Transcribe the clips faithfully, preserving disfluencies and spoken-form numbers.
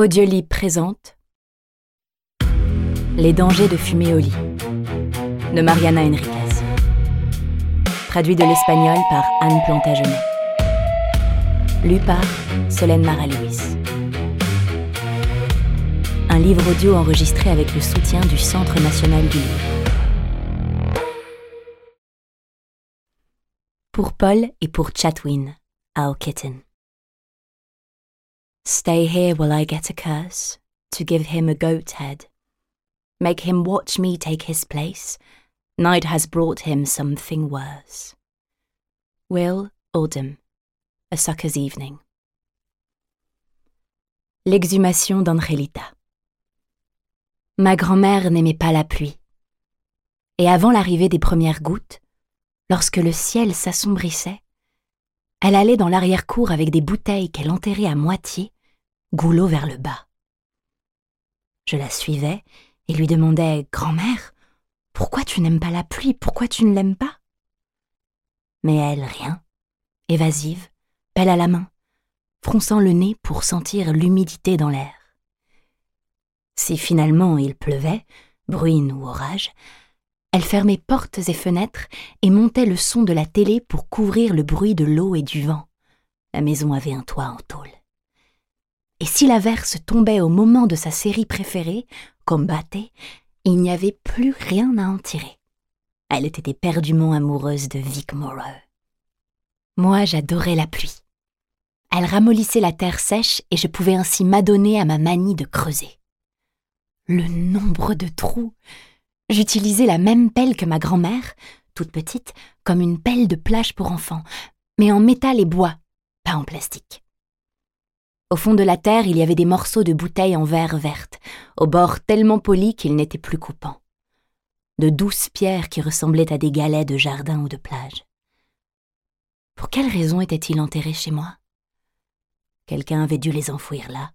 Audiolib présente Les dangers de fumer au lit de Mariana Enriquez. Traduit de l'espagnol par Anne Plantagenet. Lu par Solène Mara-Lewis. Un livre audio enregistré avec le soutien du Centre national du livre. Pour Paul et pour Chatwin, Our Kitten. Stay here while I get a curse, to give him a goat head. Make him watch me take his place. Night has brought him something worse. Will Oldham, A Sucker's Evening. L'exhumation d'Angelita. Ma grand-mère n'aimait pas la pluie. Et avant l'arrivée des premières gouttes, lorsque le ciel s'assombrissait, elle allait dans l'arrière-cour avec des bouteilles qu'elle enterrait à moitié, goulot vers le bas. Je la suivais et lui demandais « Grand-mère, pourquoi tu n'aimes pas la pluie? Pourquoi tu ne l'aimes pas ?» Mais elle, rien, évasive, pelle à la main, fronçant le nez pour sentir l'humidité dans l'air. Si finalement il pleuvait, bruine ou orage, elle fermait portes et fenêtres et montait le son de la télé pour couvrir le bruit de l'eau et du vent. La maison avait un toit en tôle. Et si l'averse tombait au moment de sa série préférée, Combate, il n'y avait plus rien à en tirer. Elle était éperdument amoureuse de Vic Morrow. Moi, j'adorais la pluie. Elle ramollissait la terre sèche et je pouvais ainsi m'adonner à ma manie de creuser. Le nombre de trous! J'utilisais la même pelle que ma grand-mère, toute petite, comme une pelle de plage pour enfants, mais en métal et bois, pas en plastique. Au fond de la terre, il y avait des morceaux de bouteilles en verre verte, aux bords tellement polis qu'ils n'étaient plus coupants. De douces pierres qui ressemblaient à des galets de jardin ou de plage. Pour quelle raison étaient-ils enterrés chez moi? Quelqu'un avait dû les enfouir là.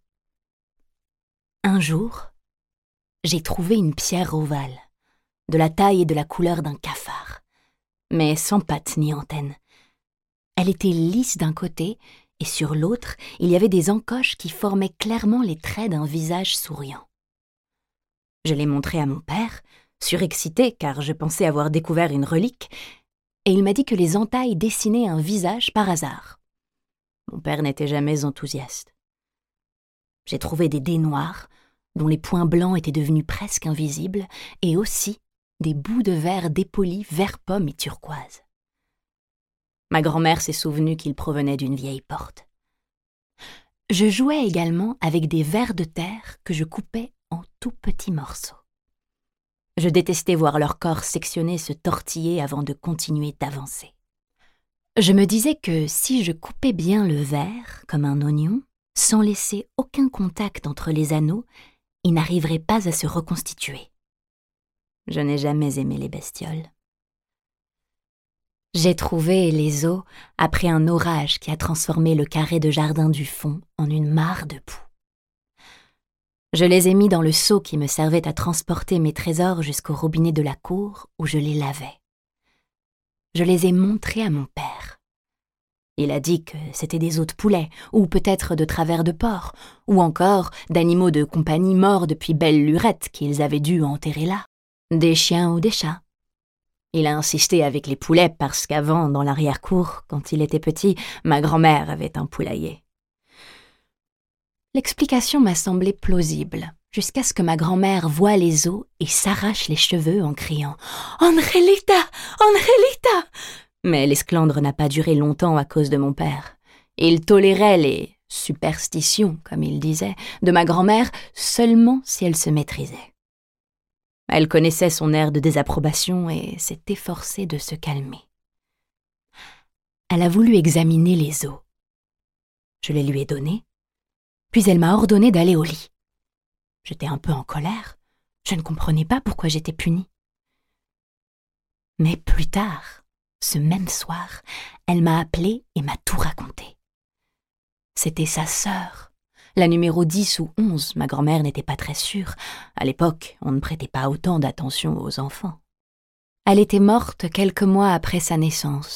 Un jour, j'ai trouvé une pierre ovale, de la taille et de la couleur d'un cafard, mais sans pattes ni antennes. Elle était lisse d'un côté, et sur l'autre, il y avait des encoches qui formaient clairement les traits d'un visage souriant. Je l'ai montrée à mon père, surexcité car je pensais avoir découvert une relique, et il m'a dit que les entailles dessinaient un visage par hasard. Mon père n'était jamais enthousiaste. J'ai trouvé des dés noirs, dont les points blancs étaient devenus presque invisibles, et aussi des bouts de verre dépolis vert pomme et turquoise. Ma grand-mère s'est souvenue qu'ils provenaient d'une vieille porte. Je jouais également avec des vers de terre que je coupais en tout petits morceaux. Je détestais voir leur corps sectionné se tortiller avant de continuer d'avancer. Je me disais que si je coupais bien le verre, comme un oignon, sans laisser aucun contact entre les anneaux, il n'arriverait pas à se reconstituer. Je n'ai jamais aimé les bestioles. J'ai trouvé les os après un orage qui a transformé le carré de jardin du fond en une mare de boue. Je les ai mis dans le seau qui me servait à transporter mes trésors jusqu'au robinet de la cour où je les lavais. Je les ai montrés à mon père. Il a dit que c'était des os de poulet, ou peut-être de travers de porc, ou encore d'animaux de compagnie morts depuis belle lurette qu'ils avaient dû enterrer là. Des chiens ou des chats. Il a insisté avec les poulets parce qu'avant, dans l'arrière-cour, quand il était petit, ma grand-mère avait un poulailler. L'explication m'a semblé plausible, jusqu'à ce que ma grand-mère voie les os et s'arrache les cheveux en criant « Angelita! Angelita !» Mais l'esclandre n'a pas duré longtemps à cause de mon père. Il tolérait les « superstitions », comme il disait, de ma grand-mère seulement si elle se maîtrisait. Elle connaissait son air de désapprobation et s'est efforcée de se calmer. Elle a voulu examiner les os. Je les lui ai donnés, puis elle m'a ordonné d'aller au lit. J'étais un peu en colère, je ne comprenais pas pourquoi j'étais punie. Mais plus tard, ce même soir, elle m'a appelée et m'a tout raconté. C'était sa sœur. La numéro dix ou onze, ma grand-mère n'était pas très sûre. À l'époque, on ne prêtait pas autant d'attention aux enfants. Elle était morte quelques mois après sa naissance,